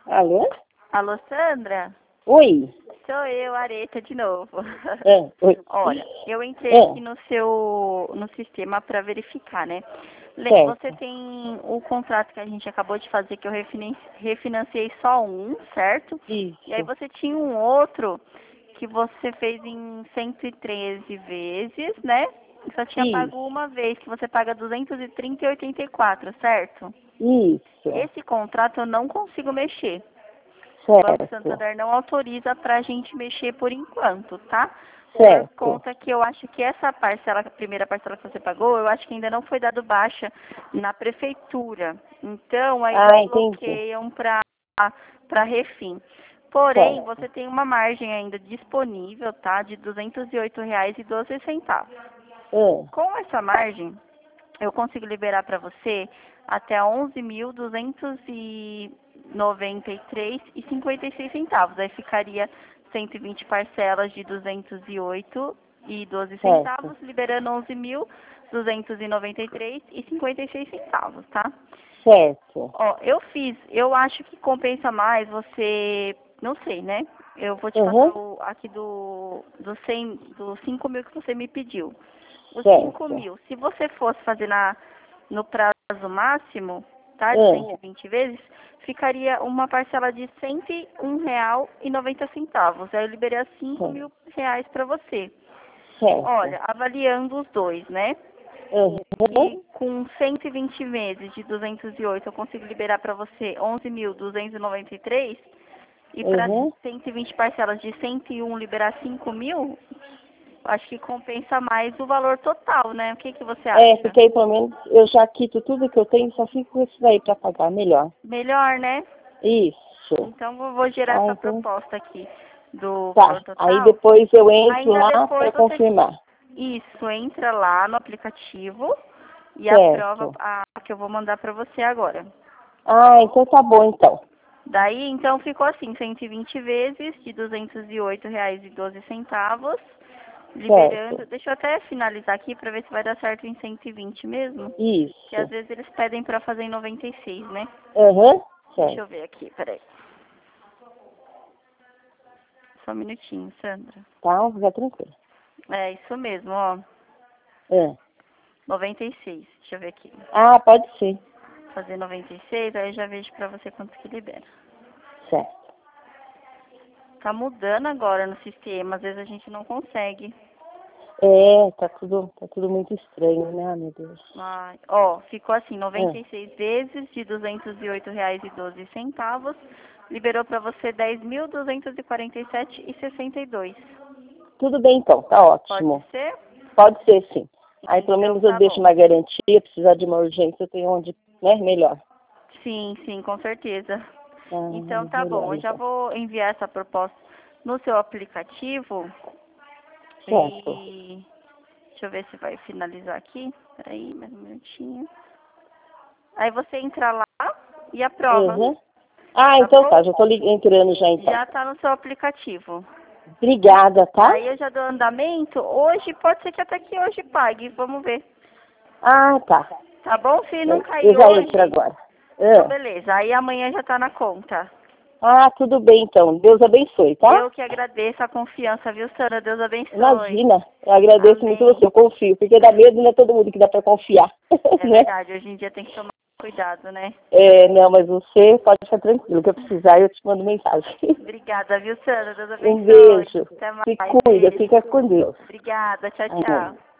Alô? Alô, Sandra? Oi. Sou eu, Areta, de novo. Oi. Olha, eu entrei aqui no sistema para verificar, né? Você Certo. tem o contrato que a gente acabou de fazer, que eu refinanciei só um, certo? E aí Isso. você tinha um outro que você fez em 113 vezes, né? E só tinha pago Isso. uma vez, que você paga 230,84, certo? Isso. Esse contrato eu não consigo mexer. O Banco Certo. Santander não autoriza para a gente mexer por enquanto, tá? Por Certo. conta que eu acho que essa parcela, a primeira parcela que você pagou, eu acho que ainda não foi dado baixa na prefeitura. Então, aí eles Entendi. bloqueiam para refim. Porém, Certo. você tem uma margem ainda disponível, tá? De R$ 208,12. Com essa margem, eu consigo liberar para você até 11.293,56 centavos. Aí ficaria 120 parcelas de 208,12 Certo. centavos, liberando 11.293,56 centavos, tá? Certo. Ó, eu acho que compensa mais você, não sei, né? Eu vou te passar Uhum. aqui dos 5 mil que você me pediu. Os 5 Certo. mil, se você fosse fazer no prazo máximo, tá? De Hum. 120 vezes, ficaria uma parcela de R$ 101,90. Aí eu liberei R$ 5 Certo. mil para você. Certo. Olha, avaliando os dois, né? Uhum. Que com 120 meses de 208 eu consigo liberar para você 11.293 e para Uhum. 120 parcelas de 101 liberar 5 mil, acho que compensa mais o valor total, né? O que que você acha? Porque aí pelo menos eu já quito tudo que eu tenho, só fico com isso daí pra pagar melhor. Melhor, né? Isso. Então eu vou gerar essa Então, proposta aqui do tá. valor Aí total. depois eu entro Ainda lá depois pra você, confirmar. isso, entra lá no aplicativo e aprova Certo. a que eu vou mandar para você agora. Então tá bom então. Daí, então, ficou assim, 120 vezes de R$ 208,12, liberando. Certo. Deixa eu até finalizar aqui para ver se vai dar certo em 120 mesmo. Que às Isso. vezes eles pedem para fazer em 96, né? Uhum. Deixa Certo. eu ver aqui, peraí. Só um minutinho, Sandra. Tá, fica tranquilo. É isso mesmo, ó. É. 96. Deixa eu ver aqui. Pode ser. Fazer 96, aí eu já vejo pra você quanto que libera. Certo. Tá mudando agora no sistema, às vezes a gente não consegue. Tá tudo muito estranho, né, meu Deus. Ai, ó, ficou assim, É. 96 vezes de R$ 208,12. Liberou pra você 10.247,62. Tudo bem então, tá Pode ótimo. ser? Pode ser sim. Aí pelo Então menos eu tá deixo bom. uma garantia, precisar de uma urgência, eu tenho onde, né, melhor. Sim, sim, com certeza. Então tá Melhor bom, eu já então. vou enviar essa proposta no seu aplicativo Certo. e deixa eu ver se vai finalizar aqui. Peraí, mais um minutinho. Aí você entra lá e aprova, Uhum. tá Então bom? tá, já tô entrando já então. Já tá no seu aplicativo. Obrigada, tá? Aí eu já dou andamento. Hoje, pode ser que até que hoje pague, vamos ver. Tá. Tá bom? Se não Eu cair já entro hoje, agora. então beleza. Aí amanhã já tá na conta. Tudo bem então. Deus abençoe, tá? Eu que agradeço a confiança, viu, Sandra? Deus abençoe. Imagina, eu agradeço muito você, Amém. eu confio, porque dá medo não é todo mundo que dá pra confiar, É né? verdade, hoje em dia tem que tomar cuidado, né? Não, mas você pode ficar tranquilo, o que eu precisar eu te mando mensagem. Obrigada, viu, Sandra? Deus Um abençoe. beijo, Até se mais. cuida, Beijo. fica com Deus. Obrigada. Tchau, Amém. tchau.